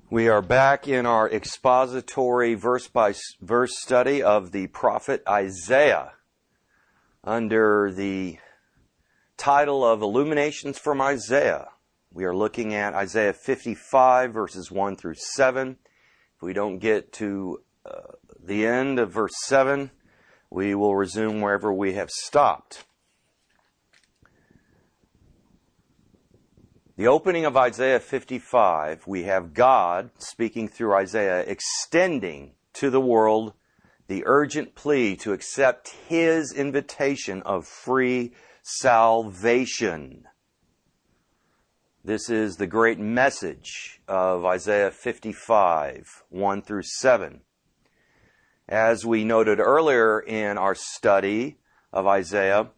We are back in our expository verse-by-verse study of the prophet Isaiah under the title of Illuminations from Isaiah. We are looking at Isaiah 55 verses 1 through 7. If we don't get to the end of verse 7, we will resume wherever we have stopped. The opening of Isaiah 55, we have God, speaking through Isaiah, extending to the world the urgent plea to accept His invitation of free salvation. This is the great message of Isaiah 55, 1 through 7. As we noted earlier in our study of Isaiah,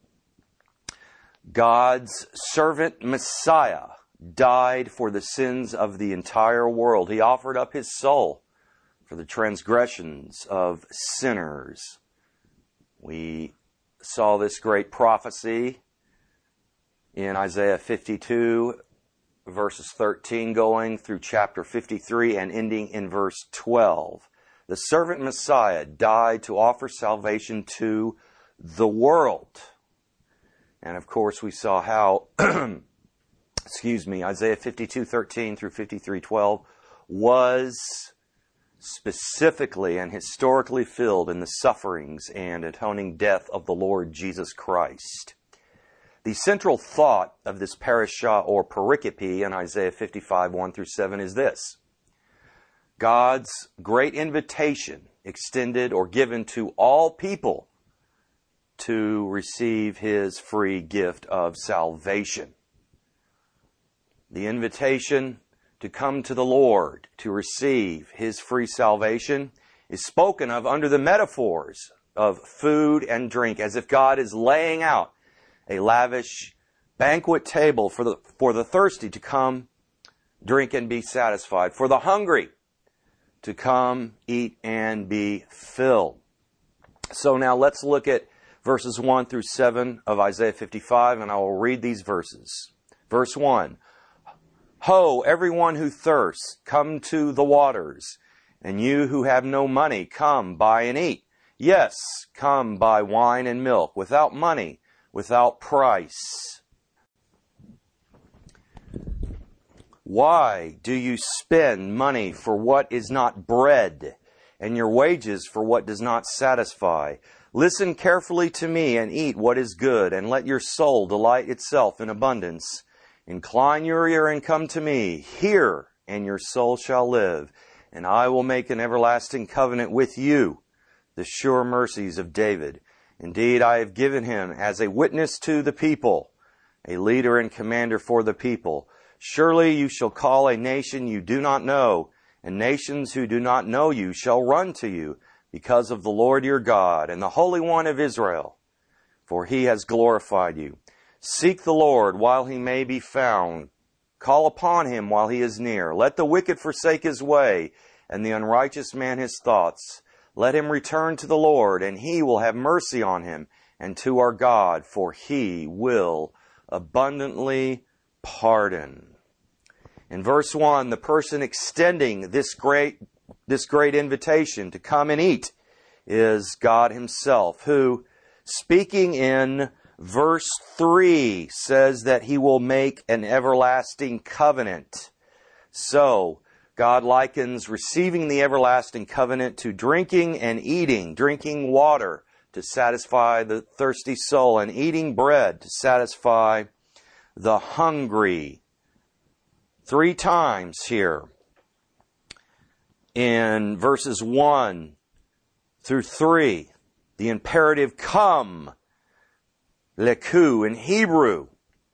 God's servant Messiah died for the sins of the entire world. He offered up His soul for the transgressions of sinners. We saw this great prophecy in Isaiah 52, verses 13 going through chapter 53 and ending in verse 12. The servant Messiah died to offer salvation to the world. And of course we saw how Isaiah 52:13 through 53:12 was specifically and historically filled in the sufferings and atoning death of the Lord Jesus Christ. The central thought of this parashah or pericope in Isaiah 55, 1 through 7 is this: God's great invitation extended or given to all people to receive His free gift of salvation. The invitation to come to the Lord to receive His free salvation is spoken of under the metaphors of food and drink, as if God is laying out a lavish banquet table for the thirsty to come, drink and be satisfied, for the hungry to come, eat and be filled. So now let's look at verses 1 through 7 of Isaiah 55, and I will read these verses. Verse 1. Ho, everyone who thirsts, come to the waters, and you who have no money, come, buy and eat. Yes, come, buy wine and milk, without money, without price. Why do you spend money for what is not bread, and your wages for what does not satisfy? Listen carefully to me and eat what is good, and let your soul delight itself in abundance. Incline your ear and come to me. Hear, and your soul shall live, and I will make an everlasting covenant with you, the sure mercies of David. Indeed, I have given him as a witness to the people, a leader and commander for the people. Surely you shall call a nation you do not know, and nations who do not know you shall run to you, because of the Lord your God and the Holy One of Israel, for He has glorified you. Seek the Lord while He may be found. Call upon Him while He is near. Let the wicked forsake his way, and the unrighteous man his thoughts. Let him return to the Lord, and He will have mercy on him, and to our God, for He will abundantly pardon. In verse 1, the person extending this great invitation to come and eat is God Himself, who, speaking in verse 3, says that He will make an everlasting covenant. So, God likens receiving the everlasting covenant to drinking and eating, drinking water to satisfy the thirsty soul, and eating bread to satisfy the hungry. 3 times here in verses 1 through 3, the imperative come, leku in Hebrew,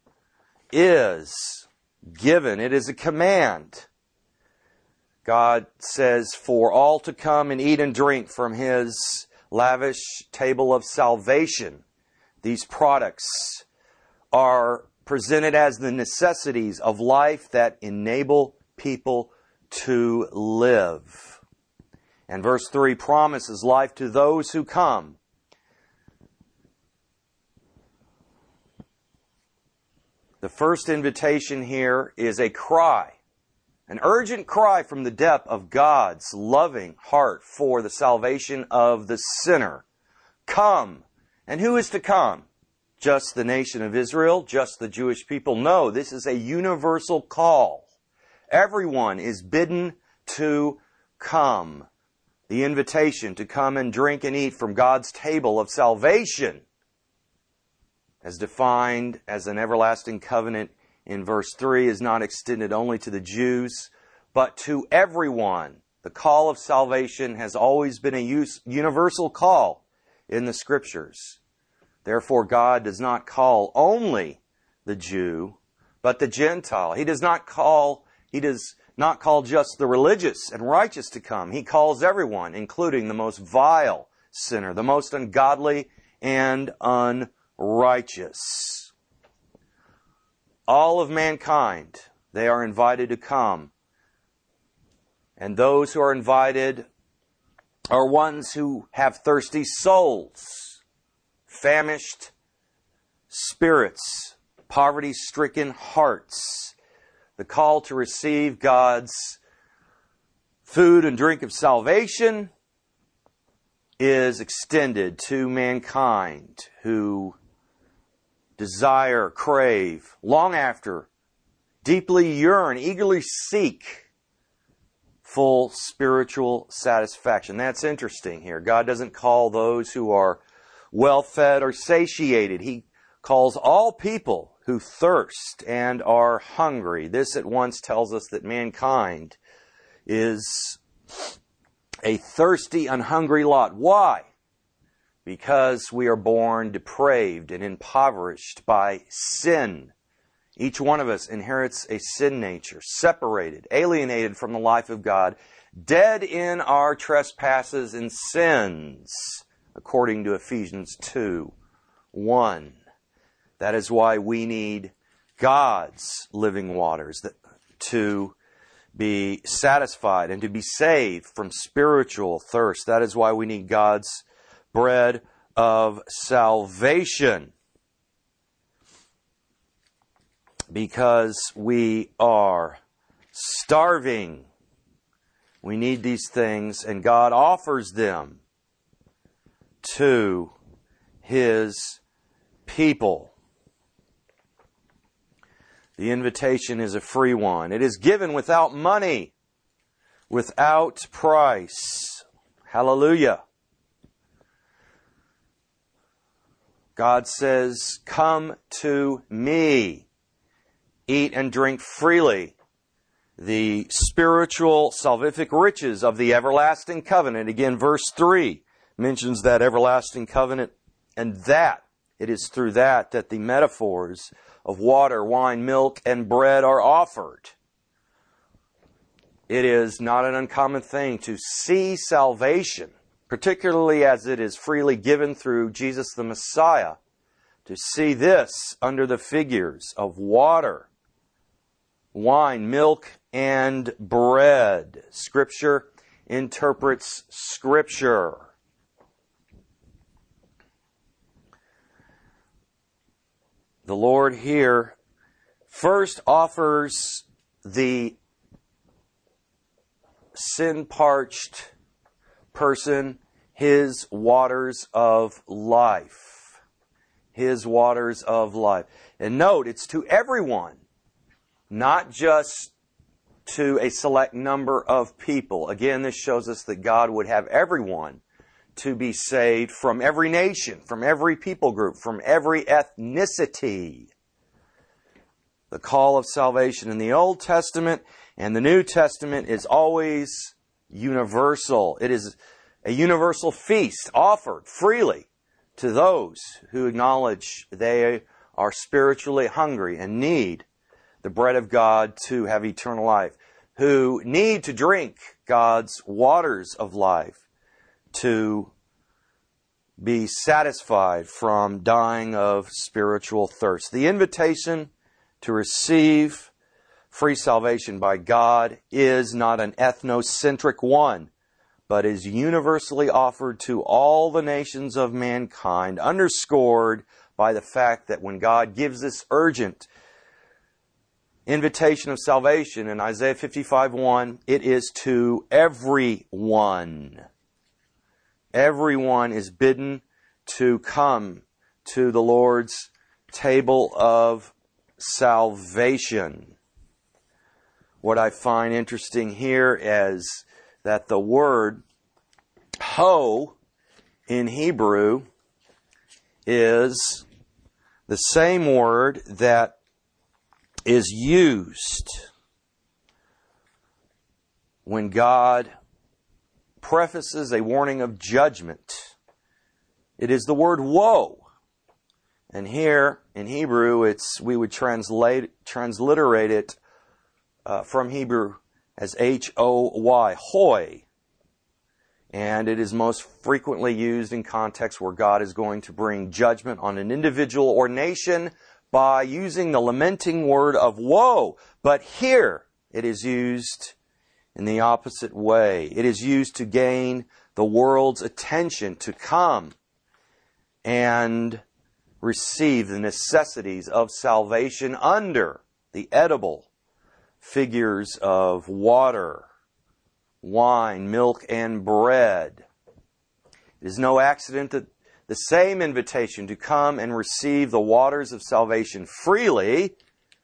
is given. It is a command. God says for all to come and eat and drink from His lavish table of salvation. These products are presented as the necessities of life that enable people to live. And verse 3 promises life to those who come. The first invitation here is a cry An urgent cry from the depth of God's loving heart for the salvation of the sinner. Come. And who is to come? Just the nation of Israel? Just the Jewish people? No, this is a universal call. Everyone is bidden to come. The invitation to come and drink and eat from God's table of salvation, as defined as an everlasting covenant in verse 3, is not extended only to the Jews, but to everyone. The call of salvation has always been a universal call in the Scriptures. Therefore, God does not call only the Jew, but the Gentile. He does not call just the religious and righteous to come. He calls everyone, including the most vile sinner, the most ungodly and unrighteous. All of mankind, they are invited to come. And those who are invited are ones who have thirsty souls, famished spirits, poverty-stricken hearts. The call to receive God's food and drink of salvation is extended to mankind who desire, crave, long after, deeply yearn, eagerly seek full spiritual satisfaction. That's interesting here. God doesn't call those who are well-fed or satiated. He calls all people who thirst and are hungry. This at once tells us that mankind is a thirsty and hungry lot. Why? Because we are born depraved and impoverished by sin. Each one of us inherits a sin nature, separated, alienated from the life of God, dead in our trespasses and sins, according to Ephesians 2:1. That is why we need God's living waters to be satisfied and to be saved from spiritual thirst. That is why we need God's bread of salvation. Because we are starving. We need these things, and God offers them to His people. The invitation is a free one. It is given without money, without price. Hallelujah. God says, "Come to me, eat and drink freely." The spiritual salvific riches of the everlasting covenant. Again, verse 3 mentions that everlasting covenant, and that it is through that the metaphors of water, wine, milk, and bread are offered. It is not an uncommon thing to see salvation, particularly as it is freely given through Jesus the Messiah, to see this under the figures of water, wine, milk, and bread. Scripture interprets Scripture. The Lord here first offers the sin-parched person His waters of life. His waters of life. And note, it's to everyone, not just to a select number of people. Again, this shows us that God would have everyone to be saved from every nation, from every people group, from every ethnicity. The call of salvation in the Old Testament and the New Testament is always universal. It is a universal feast offered freely to those who acknowledge they are spiritually hungry and need the bread of God to have eternal life, who need to drink God's waters of life to be satisfied from dying of spiritual thirst. The invitation to receive free salvation by God is not an ethnocentric one, but is universally offered to all the nations of mankind, underscored by the fact that when God gives this urgent invitation of salvation in Isaiah 55:1, it is to everyone. Everyone is bidden to come to the Lord's table of salvation. What I find interesting here is that the word ho in Hebrew is the same word that is used when God prefaces a warning of judgment. It is the word woe. And here in Hebrew, we would transliterate it from Hebrew as H-O-Y, hoy. And it is most frequently used in contexts where God is going to bring judgment on an individual or nation by using the lamenting word of woe. But here it is used in the opposite way. It is used to gain the world's attention to come and receive the necessities of salvation under the edible figures of water, wine, milk, and bread. It is no accident that the same invitation to come and receive the waters of salvation freely,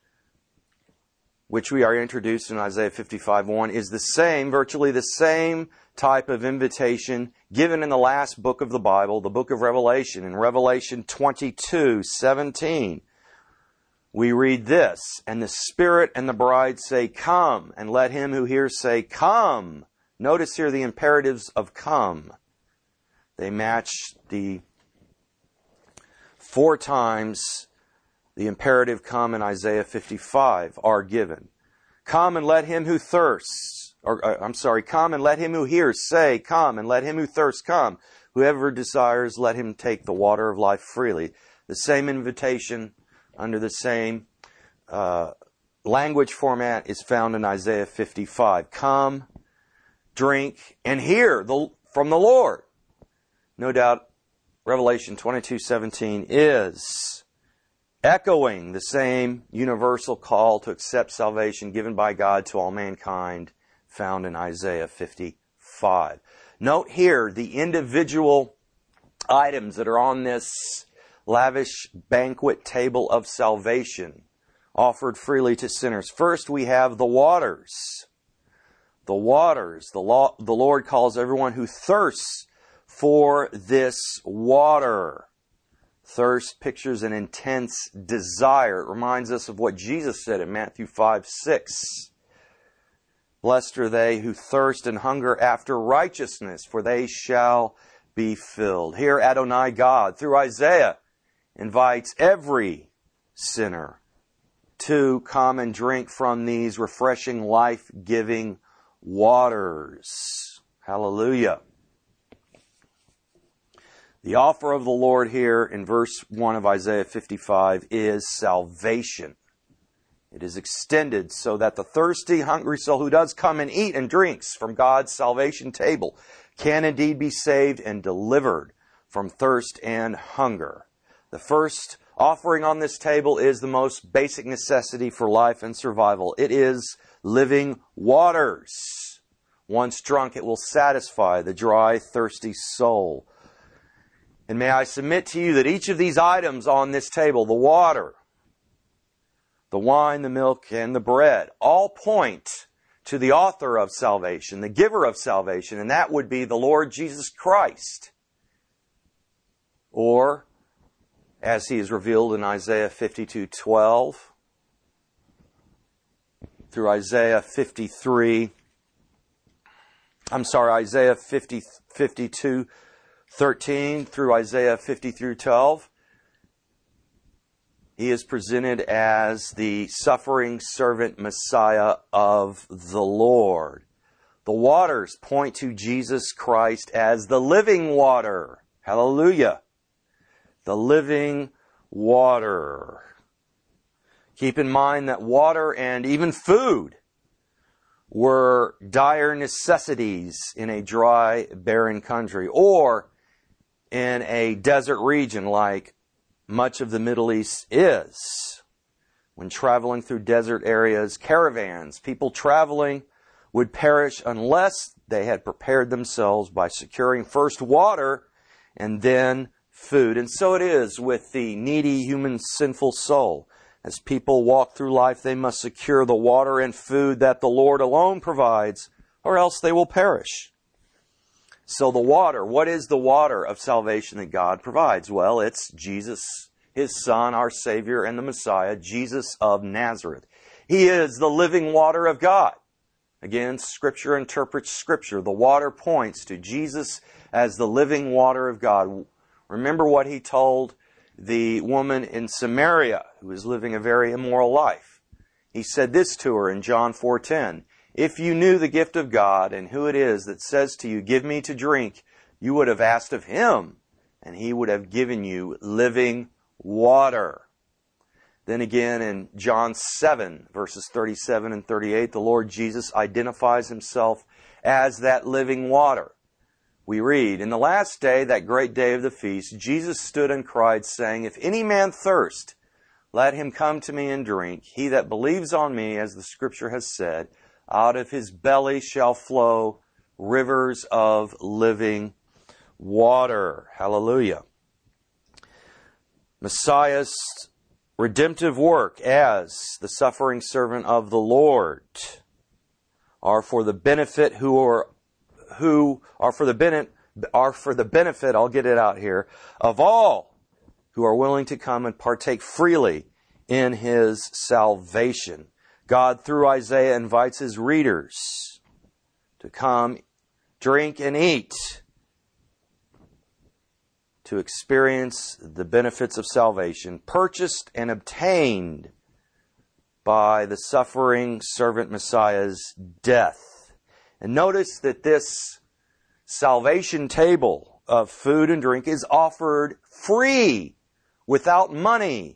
which we are introduced in Isaiah 55:1, is the same, virtually the same type of invitation given in the last book of the Bible, the book of Revelation. In Revelation 22:17, we read this, "And the Spirit and the bride say, 'Come,' and let him who hears say, 'Come.'" Notice here the imperatives of come. They match the 4 times the imperative come in Isaiah 55 are given. "Come and let him who thirsts," come and let him who hears say, "Come," and let him who thirsts come. "Whoever desires, let him take the water of life freely." The same invitation under the same language format is found in Isaiah 55. Come, drink, and hear from the Lord. No doubt Revelation 22:17 is echoing the same universal call to accept salvation given by God to all mankind found in Isaiah 55. Note here the individual items that are on this lavish banquet table of salvation offered freely to sinners. First, we have the waters. The waters. The Lord calls everyone who thirsts for this water. Thirst pictures an intense desire. It reminds us of what Jesus said in Matthew 5:6. "Blessed are they who thirst and hunger after righteousness, for they shall be filled." Here Adonai God, through Isaiah, invites every sinner to come and drink from these refreshing, life-giving waters. Hallelujah. The offer of the Lord here in verse 1 of Isaiah 55 is salvation. It is extended so that the thirsty, hungry soul who does come and eat and drinks from God's salvation table can indeed be saved and delivered from thirst and hunger. The first offering on this table is the most basic necessity for life and survival. It is living waters. Once drunk, it will satisfy the dry, thirsty soul. And may I submit to you that each of these items on this table, the water, the wine, the milk, and the bread, all point to the author of salvation, the giver of salvation, and that would be the Lord Jesus Christ. Or, as he is revealed in Isaiah 52:12, through Isaiah 52:13 through Isaiah 50:12, he is presented as the suffering servant Messiah of the Lord. The waters point to Jesus Christ as the living water. Hallelujah. The living water. Keep in mind that water and even food were dire necessities in a dry, barren country, or in a desert region like much of the Middle East is. when traveling through desert areas, caravans, people traveling would perish unless they had prepared themselves by securing first water and then food. And so it is with the needy human sinful soul. As people walk through life, they must secure the water and food that the Lord alone provides, or else they will perish. So the water, what is the water of salvation that God provides? Well, it's Jesus, His Son, our Savior, and the Messiah, Jesus of Nazareth. He is the living water of God. Again, Scripture interprets Scripture. The water points to Jesus as the living water of God. Remember what He told the woman in Samaria who was living a very immoral life. He said this to her in John 4:10, "If you knew the gift of God and who it is that says to you, 'Give me to drink,' you would have asked of Him, and He would have given you living water." Then again in John 7, verses 37 and 38, the Lord Jesus identifies Himself as that living water. We read, "In the last day, that great day of the feast, Jesus stood and cried, saying, 'If any man thirst, let him come to me and drink. He that believes on me, as the Scripture has said, out of his belly shall flow rivers of living water.'" Hallelujah. Messiah's redemptive work as the suffering servant of the Lord are for the benefit I'll get it out here, of all who are willing to come and partake freely in His salvation. God, through Isaiah, invites His readers to come, drink, and eat, to experience the benefits of salvation, purchased and obtained by the suffering servant Messiah's death. And notice that this salvation table of food and drink is offered free, without money.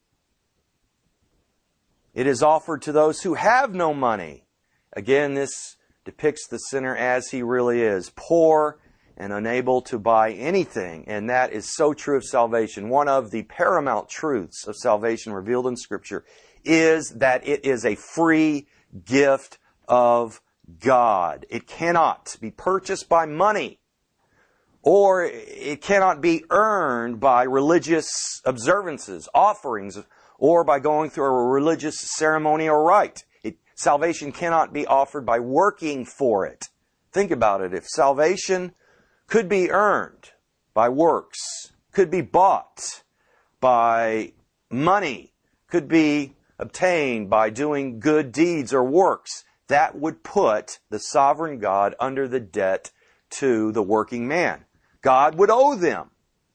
It is offered to those who have no money. Again, this depicts the sinner as he really is, poor and unable to buy anything. And that is so true of salvation. One of the paramount truths of salvation revealed in Scripture is that it is a free gift of God. It cannot be purchased by money, or it cannot be earned by religious observances, offerings, or by going through a religious ceremony or rite. Salvation cannot be offered by working for it. Think about it. If salvation could be earned by works, could be bought by money, could be obtained by doing good deeds or works, that would put the sovereign God under the debt to the working man. God would owe them.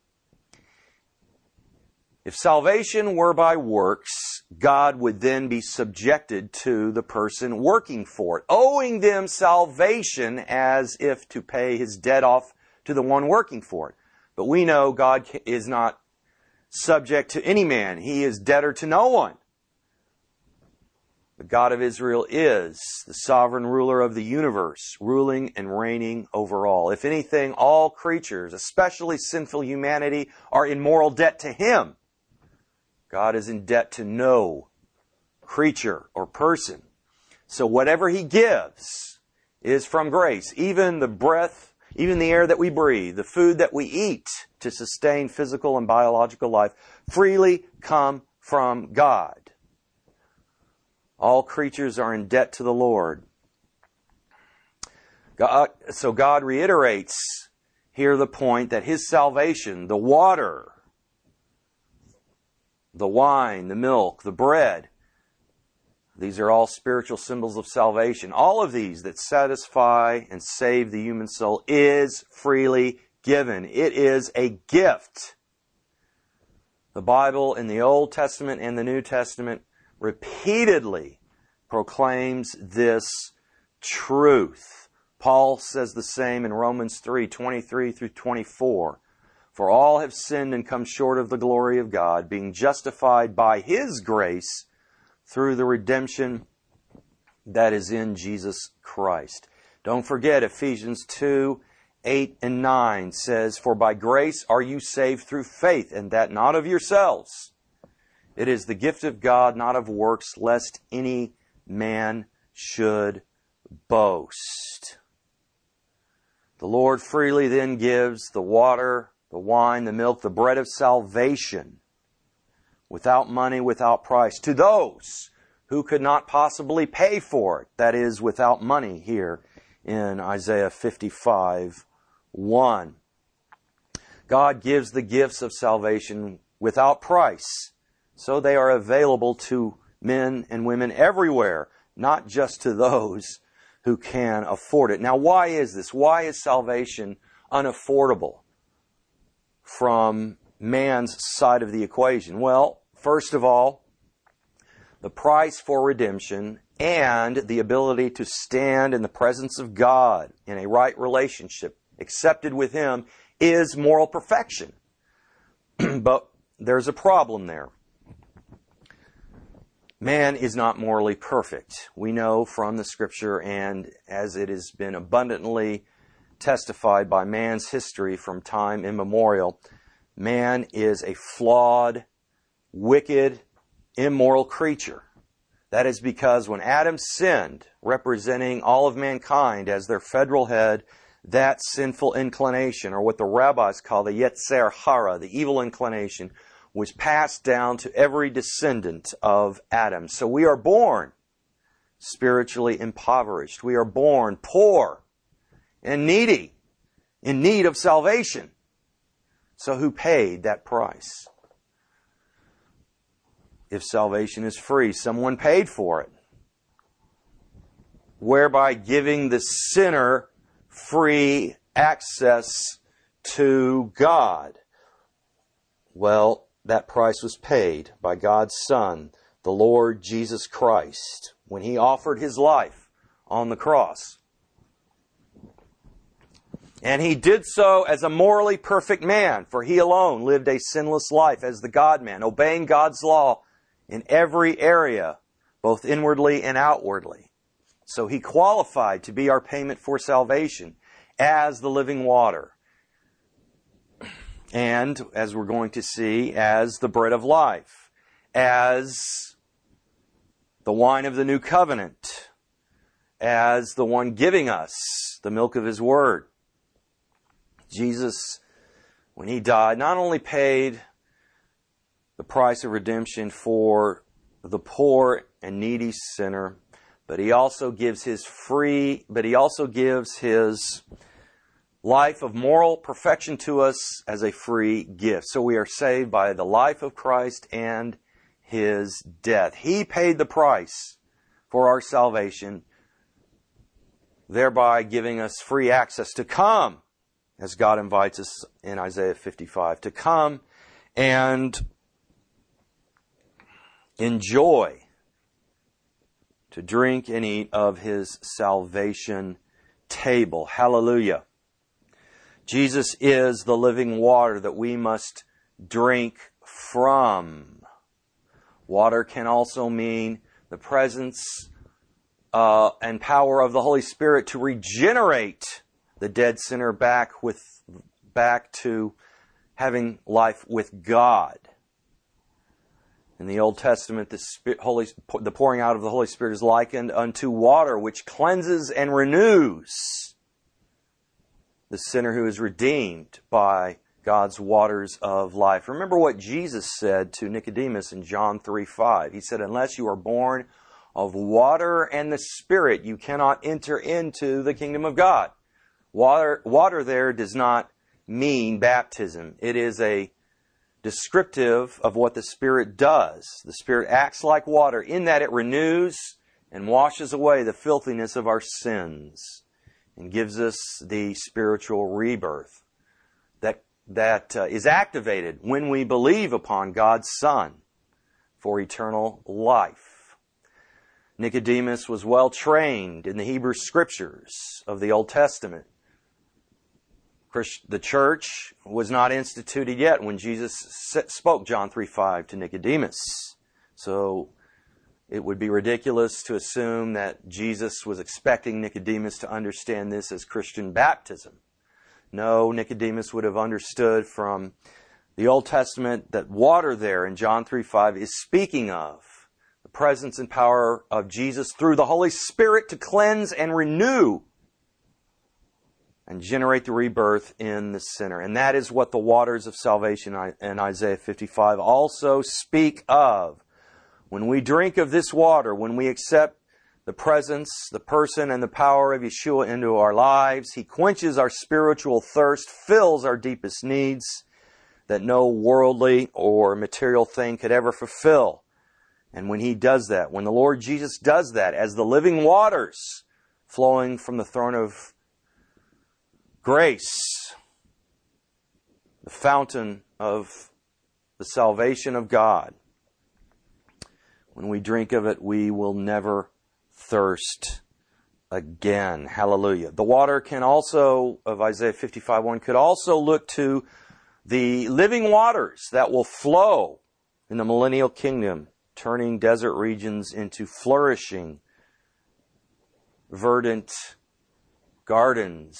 If salvation were by works, God would then be subjected to the person working for it, owing them salvation as if to pay his debt off to the one working for it. But we know God is not subject to any man. He is debtor to no one. The God of Israel is the sovereign ruler of the universe, ruling and reigning over all. If anything, all creatures, especially sinful humanity, are in moral debt to Him. God is in debt to no creature or person. So whatever He gives is from grace. Even the breath, even the air that we breathe, the food that we eat to sustain physical and biological life, freely come from God. All creatures are in debt to the Lord. So God reiterates here the point that His salvation, the water, the wine, the milk, the bread, these are all spiritual symbols of salvation. All of these that satisfy and save the human soul is freely given. It is a gift. The Bible in the Old Testament and the New Testament repeatedly proclaims this truth. Paul says the same in Romans 3:23 through 24. For all have sinned and come short of the glory of God, being justified by His grace through the redemption that is in Jesus Christ. Don't forget Ephesians 2:8 and 9 says, For by grace are you saved through faith, and that not of yourselves. It is the gift of God, not of works, lest any man should boast. The Lord freely then gives the water, the wine, the milk, the bread of salvation, without money, without price, to those who could not possibly pay for it. That is, without money here in Isaiah 55:1. God gives the gifts of salvation without price, so they are available to men and women everywhere, not just to those who can afford it. Now, why is this? Why is salvation unaffordable from man's side of the equation? Well, first of all, the price for redemption and the ability to stand in the presence of God in a right relationship, accepted with Him, is moral perfection. But there's a problem there. Man is not morally perfect. We know from the Scripture, and as it has been abundantly testified by man's history from time immemorial, man is a flawed, wicked, immoral creature. That is because when Adam sinned, representing all of mankind as their federal head, that sinful inclination, or what the rabbis call the Yetzer Hara, the evil inclination, was passed down to every descendant of Adam. So we are born spiritually impoverished. We are born poor and needy, in need of salvation. So who paid that price? If salvation is free, someone paid for it, whereby giving the sinner free access to God. Well, that price was paid by God's Son, the Lord Jesus Christ, when He offered His life on the cross. And He did so as a morally perfect man, for He alone lived a sinless life as the God-man, obeying God's law in every area, both inwardly and outwardly. So He qualified to be our payment for salvation as the living water. And, as we're going to see, as the bread of life, as the wine of the new covenant, as the one giving us the milk of His word. Jesus, when He died, not only paid the price of redemption for the poor and needy sinner, but He also gives His life of moral perfection to us as a free gift. So we are saved by the life of Christ and His death. He paid the price for our salvation, thereby giving us free access to come, as God invites us in Isaiah 55, to come and enjoy, to drink and eat of His salvation table. Hallelujah. Jesus is the living water that we must drink from. Water can also mean the presence and power of the Holy Spirit to regenerate the dead sinner back to having life with God. In the Old Testament, the pouring out of the Holy Spirit is likened unto water, which cleanses and renews the sinner who is redeemed by God's waters of life. Remember what Jesus said to Nicodemus in John 3:5. He said, unless you are born of water and the Spirit, you cannot enter into the kingdom of God. Water there does not mean baptism. It is a descriptive of what the Spirit does. The Spirit acts like water in that it renews and washes away the filthiness of our sins and gives us the spiritual rebirth that is activated when we believe upon God's Son for eternal life. Nicodemus was well trained in the Hebrew Scriptures of the Old Testament. The church was not instituted yet when Jesus spoke John 3:5 to Nicodemus. So it would be ridiculous to assume that Jesus was expecting Nicodemus to understand this as Christian baptism. No, Nicodemus would have understood from The Old Testament, that water there in John 3:5 is speaking of the presence and power of Jesus through the Holy Spirit to cleanse and renew and generate the rebirth in the sinner. And that is what the waters of salvation in Isaiah 55 also speak of. When we drink of this water, when we accept the presence, the person, and the power of Yeshua into our lives, He quenches our spiritual thirst, fills our deepest needs that no worldly or material thing could ever fulfill. And when He does that, when the Lord Jesus does that, as the living waters flowing from the throne of grace, the fountain of the salvation of God, when we drink of it, we will never thirst again. Hallelujah. The water can also, of Isaiah 55:1, could also look to the living waters that will flow in the millennial kingdom, turning desert regions into flourishing, verdant gardens.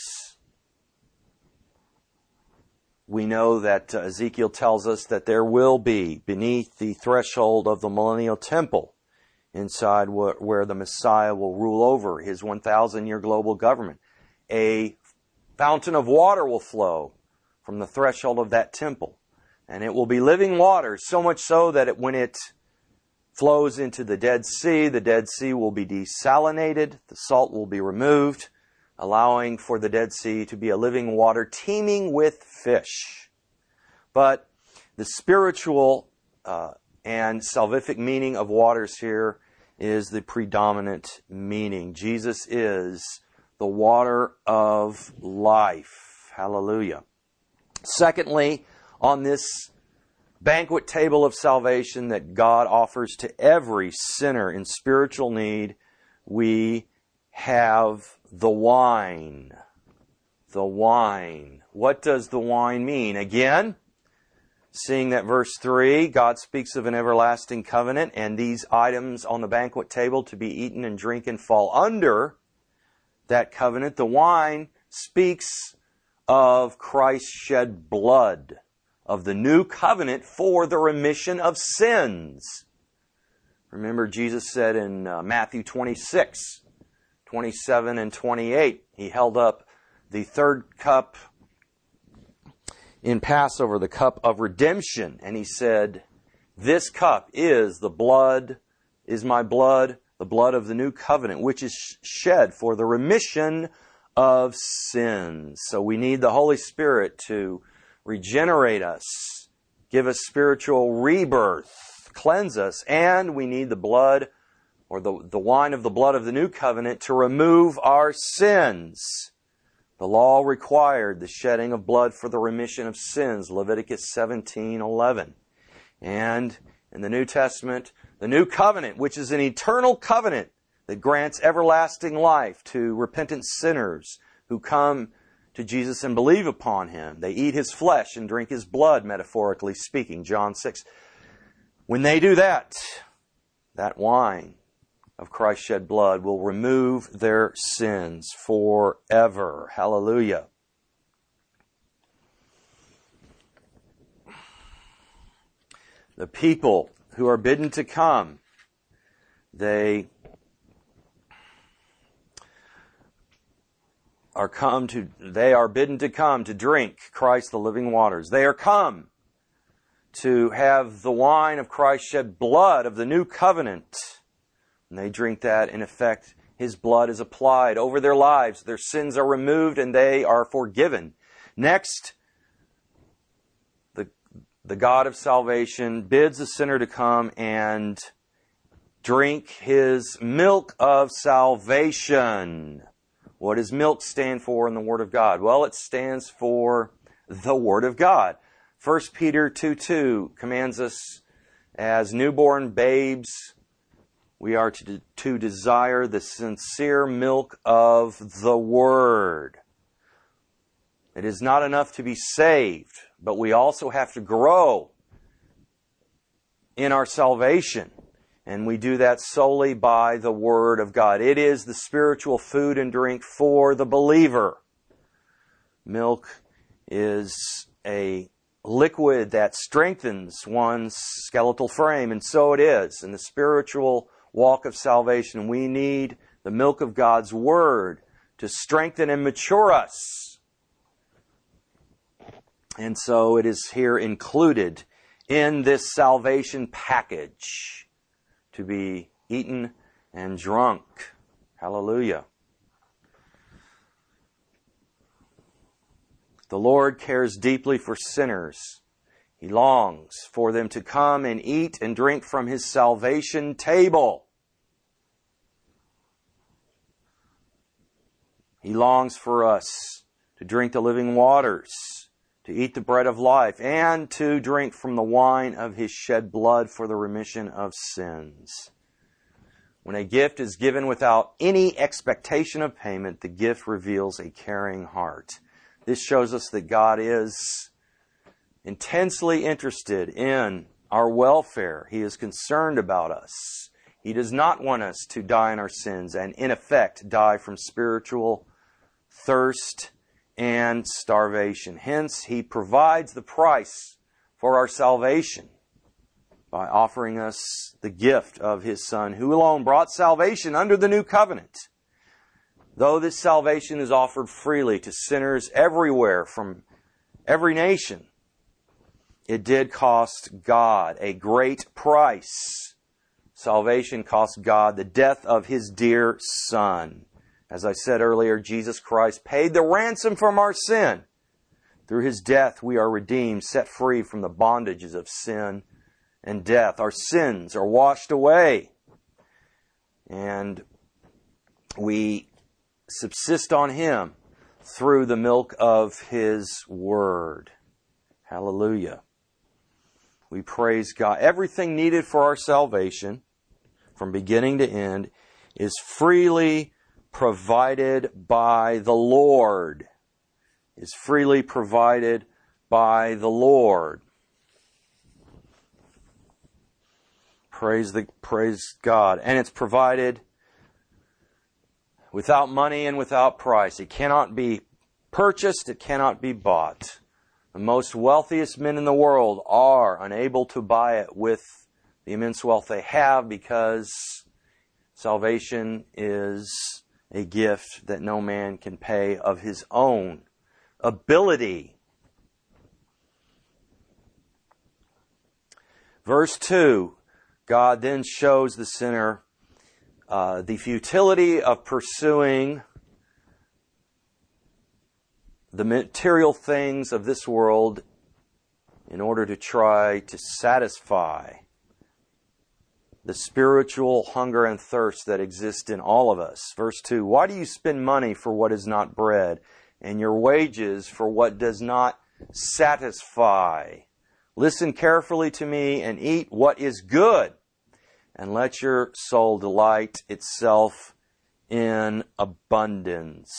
We know that Ezekiel tells us that there will be, beneath the threshold of the millennial temple, inside where the Messiah will rule over His 1,000-year global government, a fountain of water will flow from the threshold of that temple. And it will be living water, so much so that when it flows into the Dead Sea will be desalinated, the salt will be removed, allowing for the Dead Sea to be a living water teeming with fish. But the spiritual and salvific meaning of waters here is the predominant meaning. Jesus is the water of life. Hallelujah. Secondly, on this banquet table of salvation that God offers to every sinner in spiritual need, we have the wine. The wine. What does the wine mean? Again, seeing that verse 3, God speaks of an everlasting covenant, and these items on the banquet table to be eaten and drinking fall under that covenant. The wine speaks of Christ's shed blood, of the new covenant for the remission of sins. Remember, Jesus said in Matthew 26:27 and 28, He held up the third cup in Passover, the cup of redemption, and He said, "This cup is my blood, the blood of the new covenant, which is shed for the remission of sins." So we need the Holy Spirit to regenerate us, give us spiritual rebirth, cleanse us, and we need the blood, or the wine of the blood of the new covenant, to remove our sins. The law required the shedding of blood for the remission of sins, Leviticus 17:11. And in the New Testament, the new covenant, which is an eternal covenant that grants everlasting life to repentant sinners who come to Jesus and believe upon Him. They eat His flesh and drink His blood, metaphorically speaking, John 6. When they do that, that wine of Christ's shed blood will remove their sins forever. Hallelujah. The people who are bidden to come, they are bidden to come to drink Christ the living waters. They are come to have the wine of Christ's shed blood of the new covenant. And they drink that, in effect, His blood is applied over their lives. Their sins are removed and they are forgiven. Next, the God of salvation bids the sinner to come and drink His milk of salvation. What does milk stand for in the Word of God? Well, it stands for the Word of God. 1 Peter 2:2 commands us, as newborn babes, we are to desire the sincere milk of the Word. It is not enough to be saved, but we also have to grow in our salvation. And we do that solely by the Word of God. It is the spiritual food and drink for the believer. Milk is a liquid that strengthens one's skeletal frame, and so it is. In the spiritual walk of salvation, we need the milk of God's Word to strengthen and mature us. And so it is here included in this salvation package to be eaten and drunk. Hallelujah. The Lord cares deeply for sinners. He longs for them to come and eat and drink from His salvation table. He longs for us to drink the living waters, to eat the bread of life, and to drink from the wine of His shed blood for the remission of sins. When a gift is given without any expectation of payment, the gift reveals a caring heart. This shows us that God is intensely interested in our welfare. He is concerned about us. He does not want us to die in our sins and, in effect, die from spiritual thirst and starvation. Hence, He provides the price for our salvation by offering us the gift of His Son, who alone brought salvation under the new covenant. Though this salvation is offered freely to sinners everywhere from every nation, it did cost God a great price. Salvation cost God the death of His dear Son. As I said earlier, Jesus Christ paid the ransom from our sin. Through His death, we are redeemed, set free from the bondages of sin and death. Our sins are washed away, and we subsist on Him through the milk of His Word. Hallelujah. We praise God. Everything needed for our salvation, from beginning to end, is freely provided by the Lord. Is freely provided by the Lord. Praise God. And it's provided without money and without price. It cannot be purchased. It cannot be bought. The most wealthiest men in the world are unable to buy it with the immense wealth they have, because salvation is a gift that no man can pay of his own ability. Verse 2, God then shows the sinner the futility of pursuing the material things of this world in order to try to satisfy the spiritual hunger and thirst that exist in all of us. Verse 2, why do you spend money for what is not bread, and your wages for what does not satisfy? Listen carefully to me and eat what is good, and let your soul delight itself in abundance.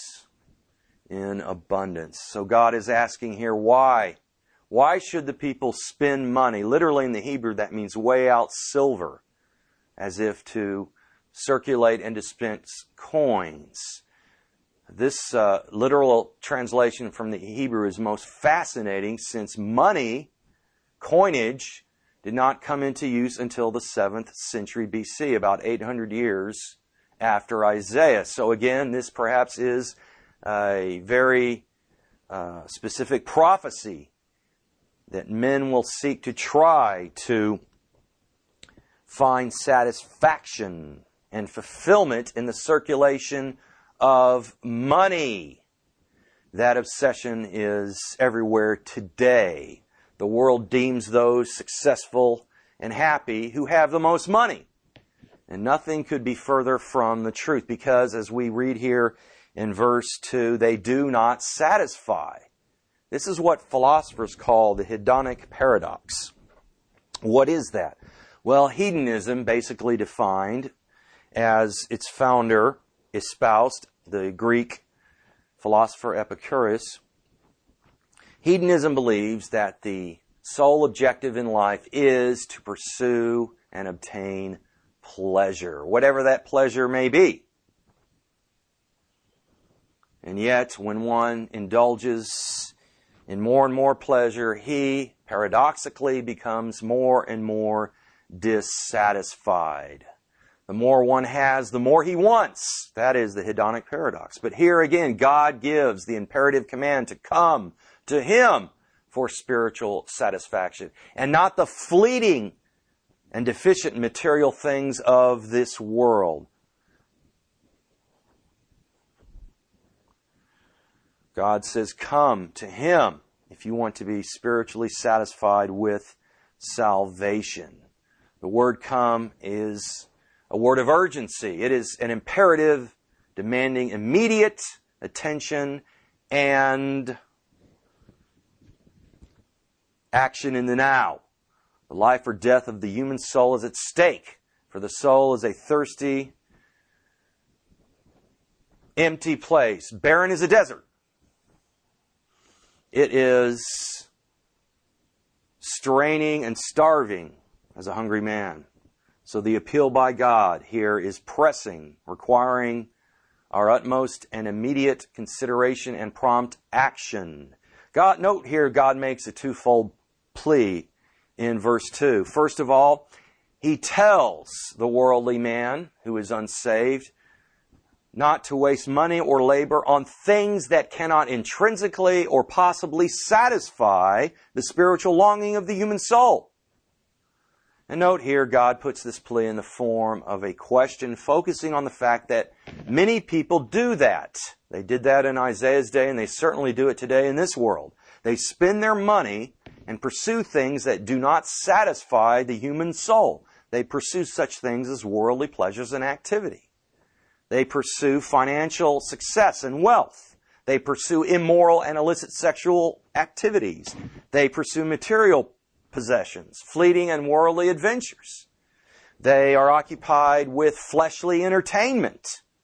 In abundance. So God is asking here, why? Why should the people spend money? Literally in the Hebrew, that means weigh out silver, as if to circulate and dispense coins. This literal translation from the Hebrew is most fascinating, since money, coinage, did not come into use until the 7th century BC, about 800 years after Isaiah. So again, this perhaps is a very specific prophecy that men will seek to try to find satisfaction and fulfillment in the circulation of money. That obsession is everywhere today. The world deems those successful and happy who have the most money. And nothing could be further from the truth, because as we read here in verse 2, they do not satisfy. This is what philosophers call the hedonic paradox. What is that? Well, hedonism, basically defined as its founder espoused, the Greek philosopher Epicurus. Hedonism believes that the sole objective in life is to pursue and obtain pleasure, whatever that pleasure may be. And yet, when one indulges in more and more pleasure, he paradoxically becomes more and more dissatisfied. The more one has, the more he wants. That is the hedonic paradox. But here again, God gives the imperative command to come to Him for spiritual satisfaction, and not the fleeting and deficient material things of this world. God says, come to Him if you want to be spiritually satisfied with salvation. The word come is a word of urgency. It is an imperative demanding immediate attention and action in the now. The life or death of the human soul is at stake, for the soul is a thirsty, empty place. Barren as a desert. It is straining and starving as a hungry man. So the appeal by God here is pressing, requiring our utmost and immediate consideration and prompt action. Note here, God makes a twofold plea in verse 2. First of all, He tells the worldly man who is unsaved not to waste money or labor on things that cannot intrinsically or possibly satisfy the spiritual longing of the human soul. And note here, God puts this plea in the form of a question focusing on the fact that many people do that. They did that in Isaiah's day, and they certainly do it today in this world. They spend their money and pursue things that do not satisfy the human soul. They pursue such things as worldly pleasures and activity. They pursue financial success and wealth. They pursue immoral and illicit sexual activities. They pursue material possessions, fleeting and worldly adventures. They are occupied with fleshly entertainment.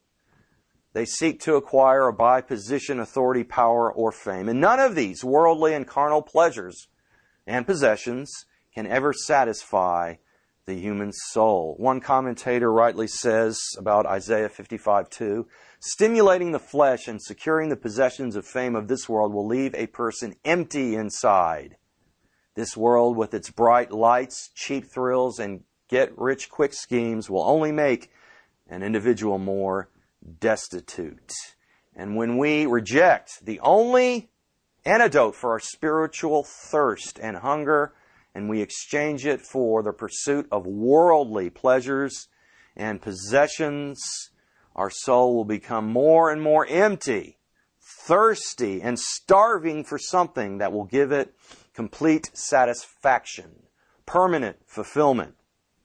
They seek to acquire or buy position, authority, power, or fame. And none of these worldly and carnal pleasures and possessions can ever satisfy the human soul. One commentator rightly says about Isaiah 55:2, stimulating the flesh and securing the possessions of fame of this world will leave a person empty inside. This world with its bright lights, cheap thrills, and get-rich-quick schemes will only make an individual more destitute. And when we reject the only antidote for our spiritual thirst and hunger, and we exchange it for the pursuit of worldly pleasures and possessions, our soul will become more and more empty, thirsty, and starving for something that will give it complete satisfaction, permanent fulfillment.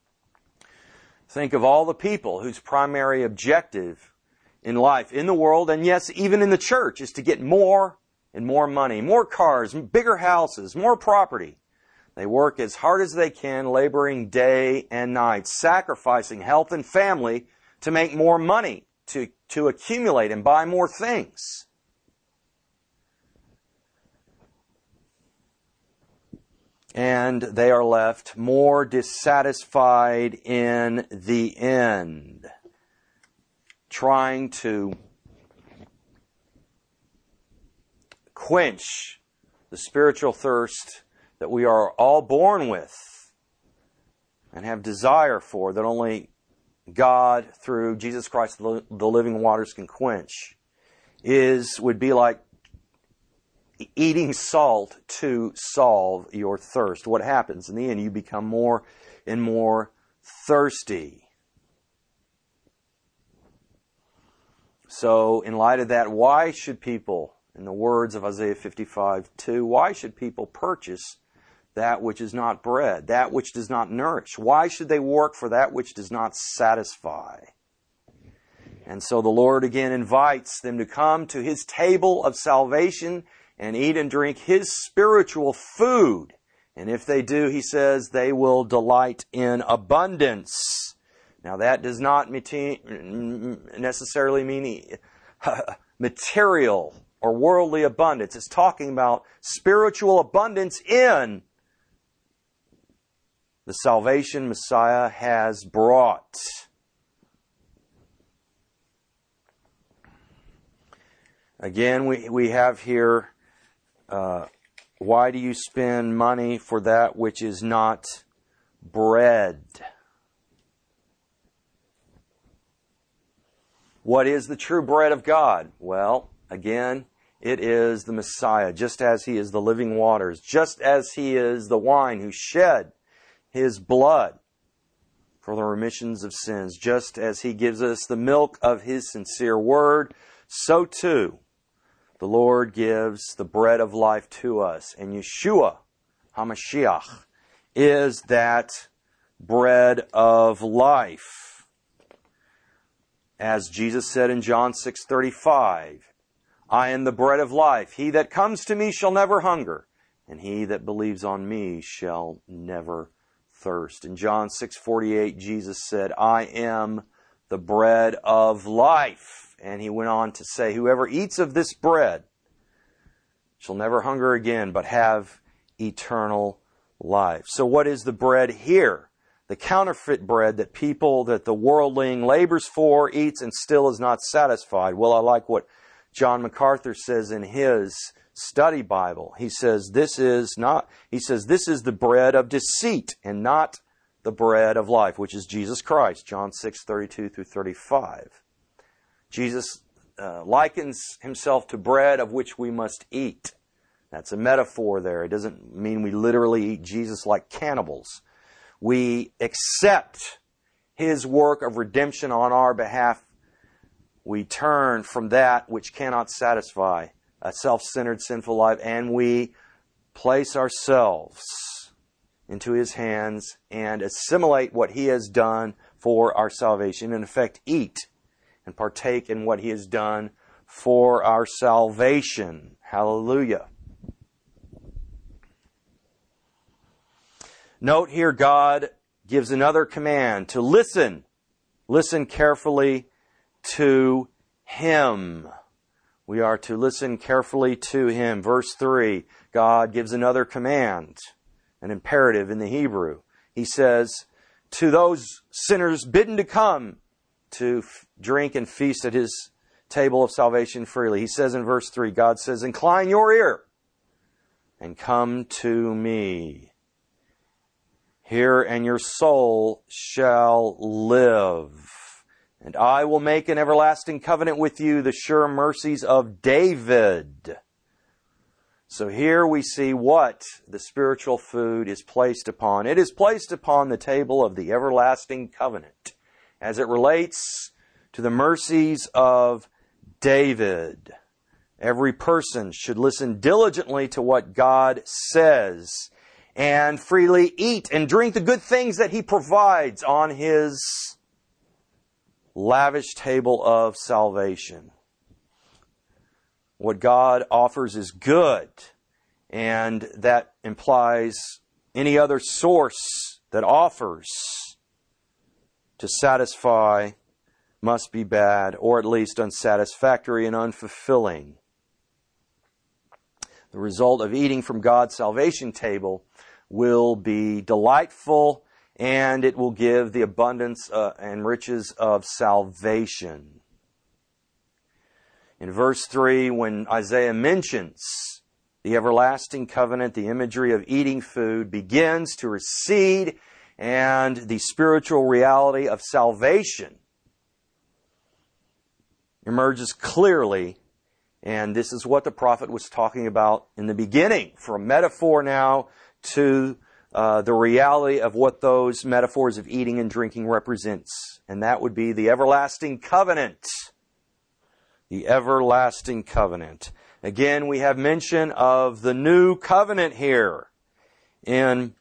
Think of all the people whose primary objective in life, in the world, and yes, even in the church, is to get more and more money, more cars, bigger houses, more property. They work as hard as they can, laboring day and night, sacrificing health and family to make more money, to accumulate and buy more things. And they are left more dissatisfied in the end, trying to quench the spiritual thirst that we are all born with and have desire for, that only God, through Jesus Christ, the living waters, can quench, would be like eating salt to solve your thirst. What happens? In the end, you become more and more thirsty. So, in light of that, why should people, in the words of Isaiah 55:2, why should people purchase that which is not bread, that which does not nourish? Why should they work for that which does not satisfy? And so the Lord again invites them to come to His table of salvation and eat and drink His spiritual food. And if they do, He says, they will delight in abundance. Now that does not necessarily mean material or worldly abundance. It's talking about spiritual abundance in the salvation Messiah has brought. Again, we have here Why do you spend money for that which is not bread? What is the true bread of God? Well, again, it is the Messiah, just as He is the living waters, just as He is the wine who shed His blood for the remissions of sins, just as He gives us the milk of His sincere word, so too the Lord gives the bread of life to us. And Yeshua HaMashiach is that bread of life. As Jesus said in John 6:35, I am the bread of life. He that comes to me shall never hunger, and he that believes on me shall never thirst. In John 6:48, Jesus said, I am the bread of life. And He went on to say, whoever eats of this bread shall never hunger again, but have eternal life. So what is the bread here? The counterfeit bread that the worldling labors for, eats, and still is not satisfied. Well, I like what John MacArthur says in his study Bible. He says this is the bread of deceit and not the bread of life, which is Jesus Christ. John 6:32 through 35. Jesus likens Himself to bread of which we must eat. That's a metaphor there. It doesn't mean we literally eat Jesus like cannibals. We accept His work of redemption on our behalf. We turn from that which cannot satisfy a self-centered, sinful life, and we place ourselves into His hands and assimilate what He has done for our salvation. In effect, eat and partake in what He has done for our salvation. Hallelujah. Note here, God gives another command to listen. Listen carefully to Him. We are to listen carefully to Him. Verse 3, God gives another command, an imperative in the Hebrew. He says, to those sinners bidden to come to drink and feast at His table of salvation freely. He says in verse 3, God says, incline your ear and come to me. Hear, and your soul shall live. And I will make an everlasting covenant with you, the sure mercies of David. So here we see what the spiritual food is placed upon. It is placed upon the table of the everlasting covenant as it relates to the mercies of David. Every person should listen diligently to what God says and freely eat and drink the good things that He provides on His lavish table of salvation. What God offers is good, and that implies any other source that offers to satisfy must be bad, or at least unsatisfactory and unfulfilling. The result of eating from God's salvation table will be delightful, and it will give the abundance and riches of salvation. In verse 3, when Isaiah mentions the everlasting covenant, the imagery of eating food begins to recede, and the spiritual reality of salvation emerges clearly. And this is what the prophet was talking about in the beginning, for a metaphor now to the reality of what those metaphors of eating and drinking represents. And that would be the everlasting covenant. The everlasting covenant. Again, we have mention of the new covenant here in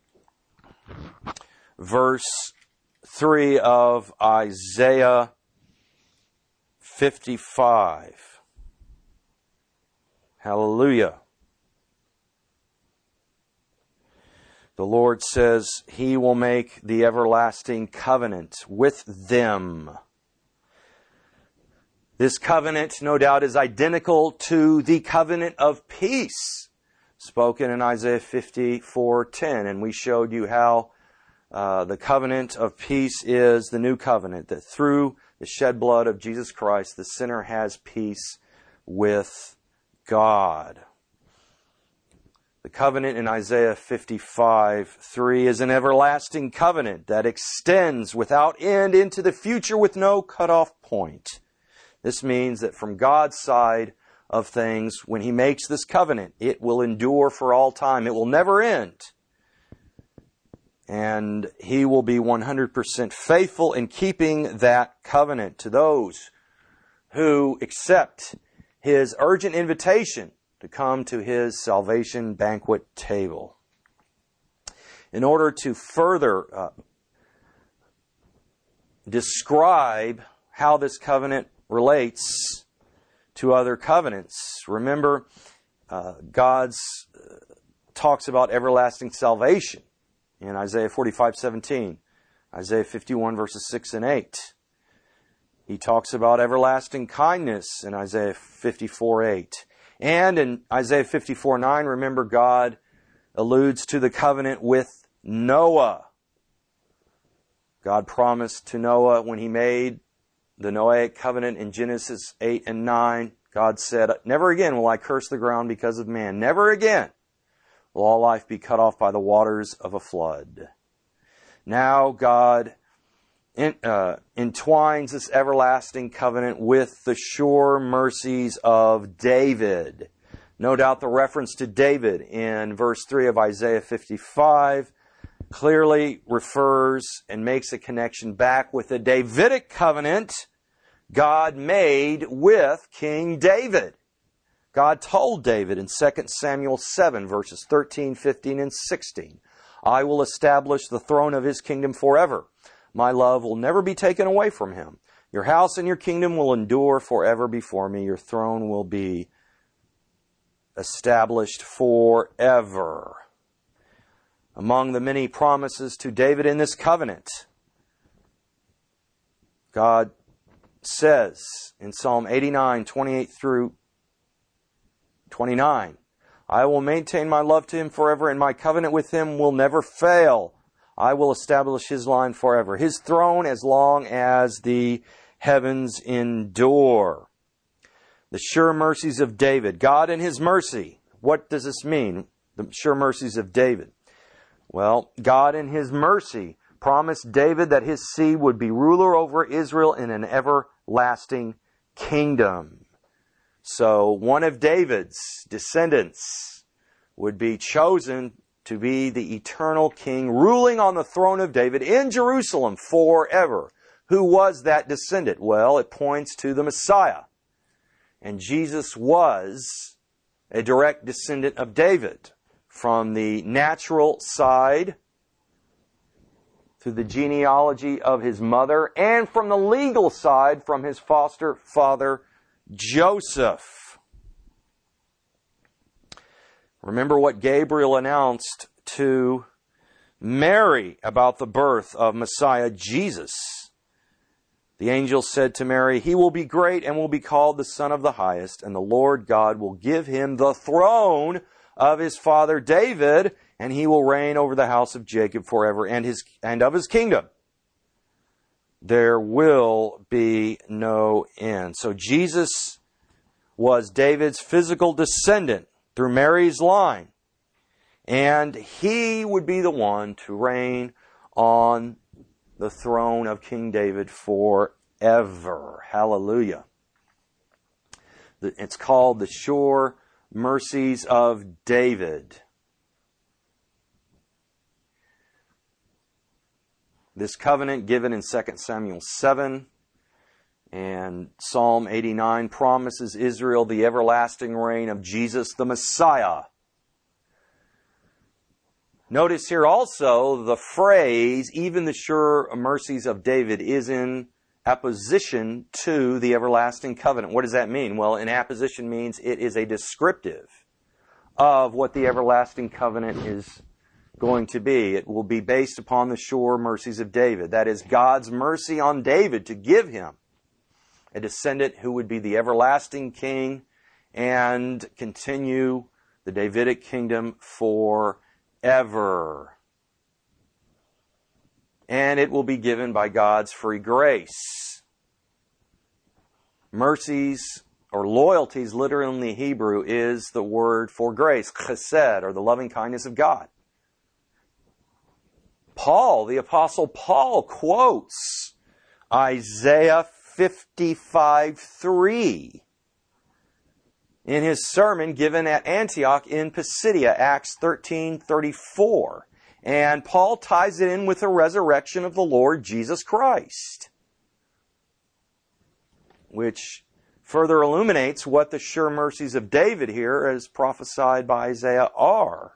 verse 3 of Isaiah 55. Hallelujah. The Lord says He will make the everlasting covenant with them. This covenant, no doubt, is identical to the covenant of peace spoken in Isaiah 54:10. And we showed you how the covenant of peace is the new covenant, that through the shed blood of Jesus Christ, the sinner has peace with God. The covenant in Isaiah 55:3 is an everlasting covenant that extends without end into the future with no cutoff point. This means that from God's side of things, when He makes this covenant, it will endure for all time. It will never end. And He will be 100% faithful in keeping that covenant to those who accept His urgent invitation to come to His salvation banquet table. In order to further describe how this covenant relates to other covenants, remember God talks about everlasting salvation in Isaiah 45:17, Isaiah 51 verses 6 and 8. He talks about everlasting kindness in Isaiah 54:8. And in Isaiah 54:9, remember God alludes to the covenant with Noah. God promised to Noah when He made the Noahic covenant in Genesis 8 and 9, God said, "Never again will I curse the ground because of man. Never again will all life be cut off by the waters of a flood." Now God entwines this everlasting covenant with the sure mercies of David. No doubt the reference to David in verse 3 of Isaiah 55 clearly refers and makes a connection back with the Davidic covenant God made with King David. God told David in 2 Samuel 7 verses 13, 15, and 16, "I will establish the throne of His kingdom forever. My love will never be taken away from Him. Your house and your kingdom will endure forever before me. Your throne will be established forever." Among the many promises to David in this covenant, God says in Psalm 89, 28 through 29, "I will maintain my love to Him forever, and my covenant with Him will never fail. I will establish His line forever, His throne as long as the heavens endure." The sure mercies of David. God in His mercy. What does this mean? The sure mercies of David. Well, God in His mercy promised David that his seed would be ruler over Israel in an everlasting kingdom. So one of David's descendants would be chosen to be the eternal king ruling on the throne of David in Jerusalem forever. Who was that descendant? Well, it points to the Messiah. And Jesus was a direct descendant of David from the natural side through the genealogy of his mother, and from the legal side from his foster father Joseph. Remember what Gabriel announced to Mary about the birth of Messiah Jesus. The angel said to Mary, "He will be great and will be called the Son of the Highest, and the Lord God will give Him the throne of His father David, and He will reign over the house of Jacob forever, and of His kingdom there will be no end." So Jesus was David's physical descendant through Mary's line. And He would be the one to reign on the throne of King David forever. Hallelujah. It's called the sure mercies of David. This covenant given in 2 Samuel 7 and Psalm 89 promises Israel the everlasting reign of Jesus the Messiah. Notice here also the phrase, "even the sure mercies of David," is in apposition to the everlasting covenant. What does that mean? Well, in apposition means it is a descriptive of what the everlasting covenant is going to be. It will be based upon the sure mercies of David. That is God's mercy on David to give him a descendant who would be the everlasting king and continue the Davidic kingdom forever. And it will be given by God's free grace. Mercies or loyalties, literally in the Hebrew, is the word for grace, chesed, or the loving kindness of God. Paul, the Apostle Paul, quotes Isaiah 55:3 in his sermon given at Antioch in Pisidia, Acts 13:34. And Paul ties it in with the resurrection of the Lord Jesus Christ, which further illuminates what the sure mercies of David here, as prophesied by Isaiah, are.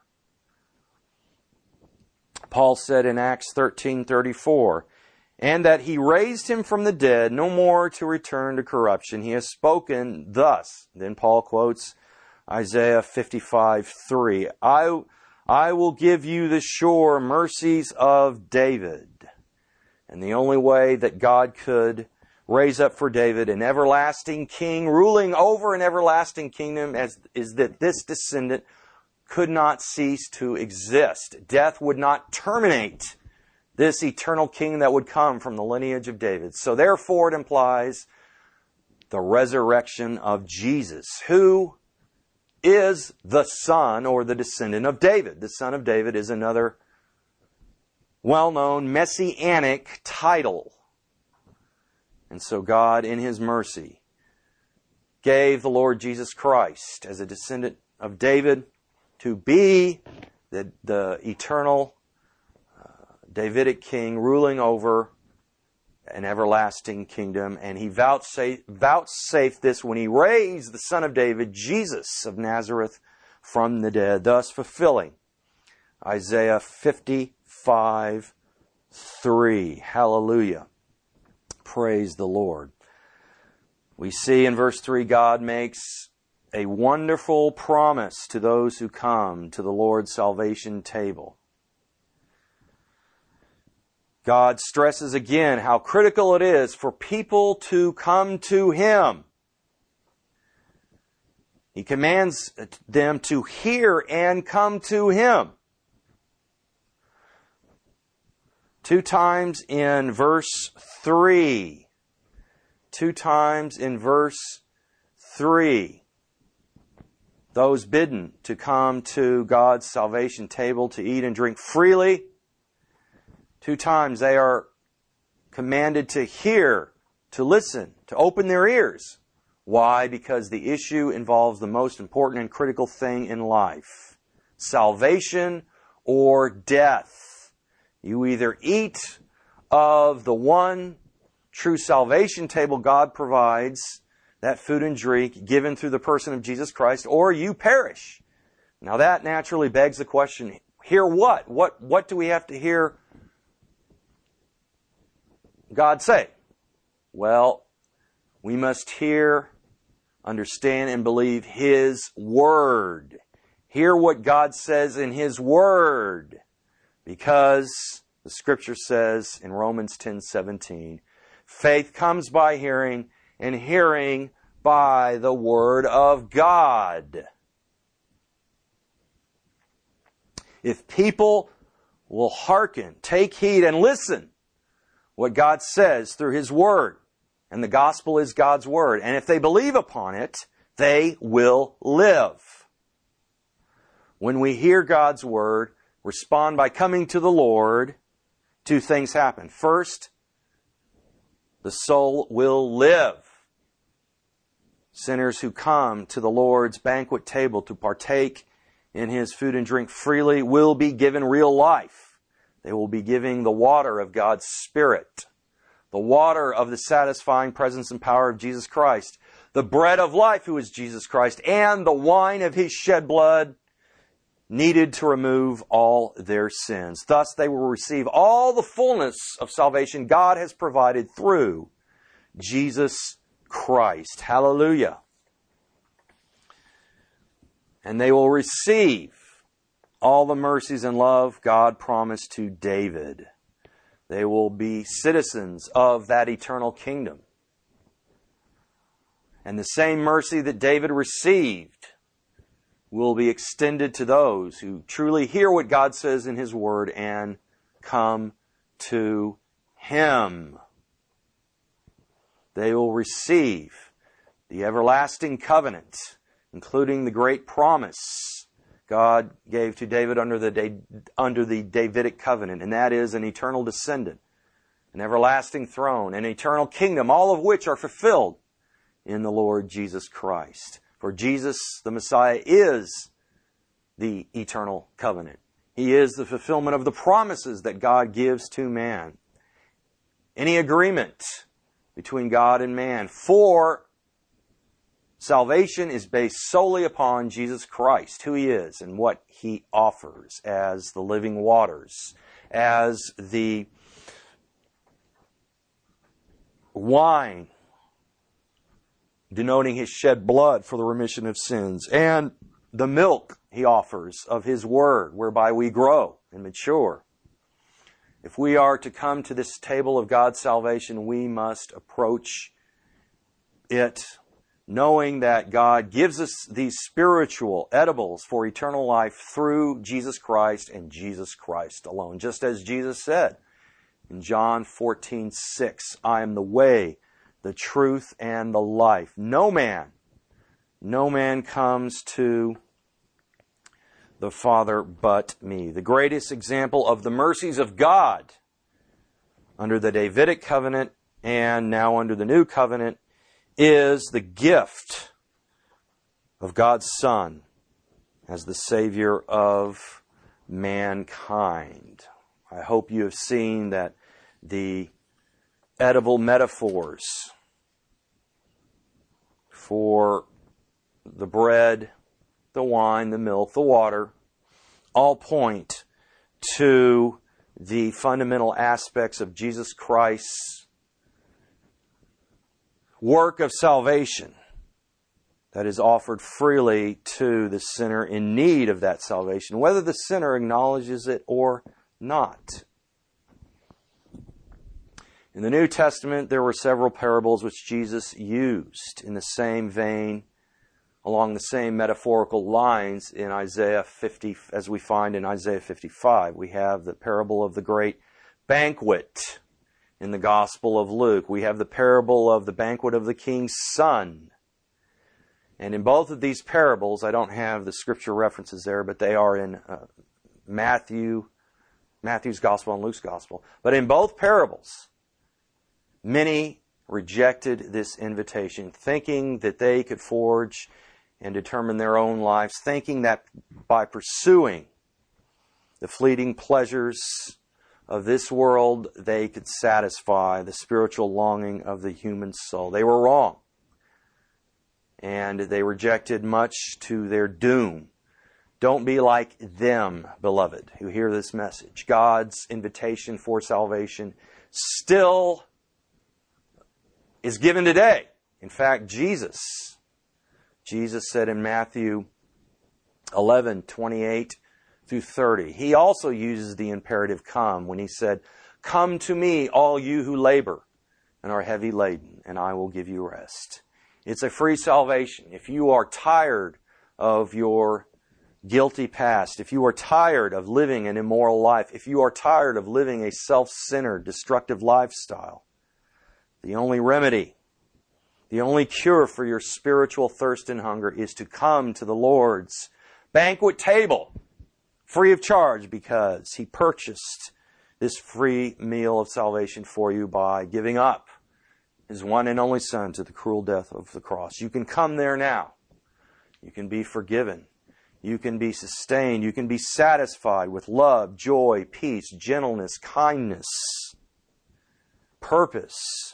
Paul said in Acts 13:34, and that he raised him from the dead, no more to return to corruption. He has spoken thus. Then Paul quotes Isaiah 55:3. I will give you the sure mercies of David. And the only way that God could raise up for David an everlasting king ruling over an everlasting kingdom is that this descendant could not cease to exist. Death would not terminate this eternal king that would come from the lineage of David. So therefore it implies the resurrection of Jesus, who is the son or the descendant of David. The son of David is another well-known messianic title. And so God, in His mercy, gave the Lord Jesus Christ as a descendant of David to be the eternal Davidic king ruling over an everlasting kingdom. And He vouchsafed this when He raised the Son of David, Jesus of Nazareth, from the dead, thus fulfilling Isaiah 55:3. Hallelujah. Praise the Lord. We see in verse 3, God makes a wonderful promise to those who come to the Lord's salvation table. God stresses again how critical it is for people to come to Him. He commands them to hear and come to Him. 2 times in verse 3. 2 times in verse 3. Those bidden to come to God's salvation table to eat and drink freely. 2 times they are commanded to hear, to listen, to open their ears. Why? Because the issue involves the most important and critical thing in life. Salvation or death. You either eat of the one true salvation table God provides, that food and drink given through the person of Jesus Christ, or you perish. Now that naturally begs the question, hear what? What do we have to hear God say? Well, we must hear, understand, and believe His Word. Hear what God says in His Word. Because the Scripture says in Romans 10:17, faith comes by hearing, and hearing by the Word of God. If people will hearken, take heed, and listen what God says through His Word, and the gospel is God's Word, and if they believe upon it, they will live. When we hear God's Word, respond by coming to the Lord, 2 things happen. First, the soul will live. Sinners who come to the Lord's banquet table to partake in His food and drink freely will be given real life. They will be giving the water of God's Spirit, the water of the satisfying presence and power of Jesus Christ, the bread of life who is Jesus Christ, and the wine of His shed blood needed to remove all their sins. Thus they will receive all the fullness of salvation God has provided through Jesus Christ. Hallelujah. And they will receive all the mercies and love God promised to David. They will be citizens of that eternal kingdom. And the same mercy that David received will be extended to those who truly hear what God says in His Word and come to Him. They will receive the everlasting covenant, including the great promise God gave to David under the Davidic covenant, and that is an eternal descendant, an everlasting throne, an eternal kingdom, all of which are fulfilled in the Lord Jesus Christ. For Jesus, the Messiah, is the eternal covenant. He is the fulfillment of the promises that God gives to man. Any agreement between God and man for salvation is based solely upon Jesus Christ, who He is and what He offers as the living waters, as the wine denoting His shed blood for the remission of sins, and the milk He offers of His Word, whereby we grow and mature. If we are to come to this table of God's salvation, we must approach it knowing that God gives us these spiritual edibles for eternal life through Jesus Christ and Jesus Christ alone. Just as Jesus said in John 14:6, I am the way, the truth, and the life. No man comes to the Father but me. The greatest example of the mercies of God under the Davidic covenant and now under the new covenant is the gift of God's Son as the Savior of mankind. I hope you have seen that the edible metaphors for the bread, the wine, the milk, the water, all point to the fundamental aspects of Jesus Christ's work of salvation that is offered freely to the sinner in need of that salvation, whether the sinner acknowledges it or not. In the New Testament, there were several parables which Jesus used in the same vein, along the same metaphorical lines in Isaiah 50, as we find in Isaiah 55. We have the parable of the great banquet in the Gospel of Luke. We have the parable of the banquet of the king's son. And in both of these parables, I don't have the scripture references there, but they are in Matthew's Gospel and Luke's Gospel. But in both parables, many rejected this invitation, thinking that they could forge and determine their own lives, thinking that by pursuing the fleeting pleasures of this world, they could satisfy the spiritual longing of the human soul. They were wrong. And they rejected much to their doom. Don't be like them, beloved, who hear this message. God's invitation for salvation still is given today. In fact, Jesus said in Matthew 11:28 through 30, He also uses the imperative come when He said, come to me, all you who labor and are heavy laden, and I will give you rest. It's a free salvation. If you are tired of your guilty past, if you are tired of living an immoral life, if you are tired of living a self-centered, destructive lifestyle, the only remedy, the only cure for your spiritual thirst and hunger is to come to the Lord's banquet table, free of charge, because He purchased this free meal of salvation for you by giving up His one and only Son to the cruel death of the cross. You can come there now. You can be forgiven. You can be sustained. You can be satisfied with love, joy, peace, gentleness, kindness, purpose,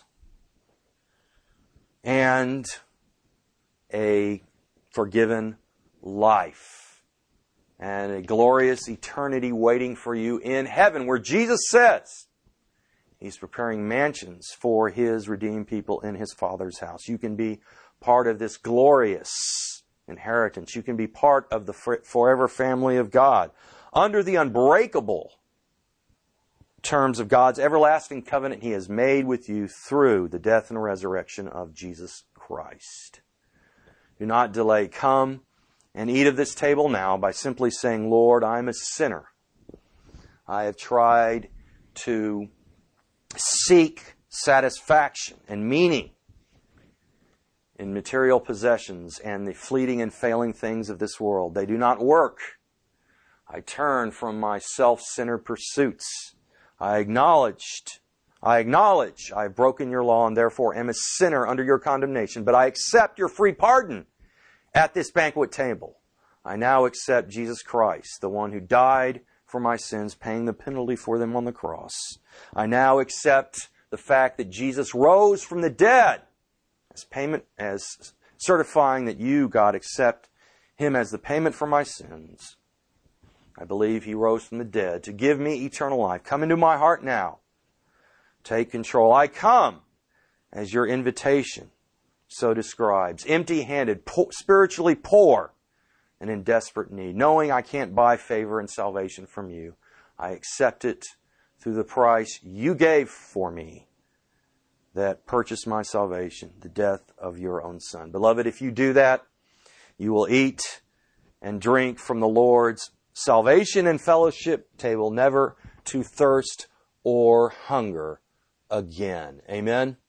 and a forgiven life, and a glorious eternity waiting for you in heaven, where Jesus says He's preparing mansions for His redeemed people in His Father's house. You can be part of this glorious inheritance. You can be part of the forever family of God under the unbreakable terms of God's everlasting covenant He has made with you through the death and resurrection of Jesus Christ. Do not delay. Come and eat of this table now by simply saying, Lord, I'm a sinner. I have tried to seek satisfaction and meaning in material possessions and the fleeting and failing things of this world. They do not work. I turn from my self-centered pursuits. I acknowledge I have broken your law and therefore am a sinner under your condemnation, but I accept your free pardon at this banquet table. I now accept Jesus Christ, the one who died for my sins, paying the penalty for them on the cross. I now accept the fact that Jesus rose from the dead as payment, as certifying that you, God, accept Him as the payment for my sins. I believe He rose from the dead to give me eternal life. Come into my heart now. Take control. I come as your invitation so describes, empty-handed, spiritually poor, and in desperate need, knowing I can't buy favor and salvation from you. I accept it through the price you gave for me that purchased my salvation, the death of your own Son. Beloved, if you do that, you will eat and drink from the Lord's salvation and fellowship table, never to thirst or hunger again. Amen?